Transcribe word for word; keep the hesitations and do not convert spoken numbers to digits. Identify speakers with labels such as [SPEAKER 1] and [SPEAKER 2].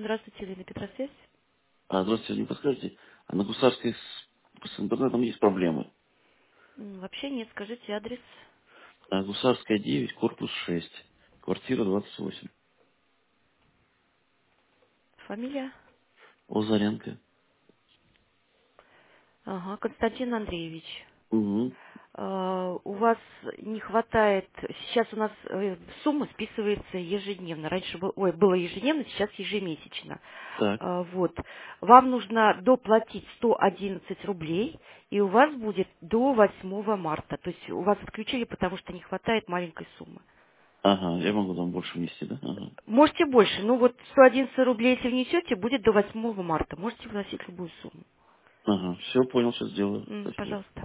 [SPEAKER 1] Здравствуйте, Елена Петросвязь.
[SPEAKER 2] А, здравствуйте, не подскажете, а на Гусарской с, с интернетом есть проблемы?
[SPEAKER 1] М, Вообще нет, скажите адрес,
[SPEAKER 2] А, Гусарская девять, корпус шесть, квартира двадцать восемь.
[SPEAKER 1] фамилия.
[SPEAKER 2] Лазаренко.
[SPEAKER 1] Ага, Константин Андреевич.
[SPEAKER 2] Угу.
[SPEAKER 1] А, У вас не хватает, сейчас у нас э, сумма списывается ежедневно. Раньше был- ой, было ежедневно, сейчас ежемесячно.
[SPEAKER 2] Так.
[SPEAKER 1] А, Вот. Вам нужно доплатить сто одиннадцать рублей, и у вас будет до восьмого марта. То есть у вас отключили, потому что не хватает маленькой суммы.
[SPEAKER 2] Ага, я могу там больше внести, да? Ага.
[SPEAKER 1] Можете больше, ну вот сто одиннадцать рублей, если внесете, будет до восьмого марта. Можете вносить любую сумму.
[SPEAKER 2] Ага, все, понял, сейчас сделаю.
[SPEAKER 1] М,
[SPEAKER 2] Спасибо.
[SPEAKER 1] Пожалуйста.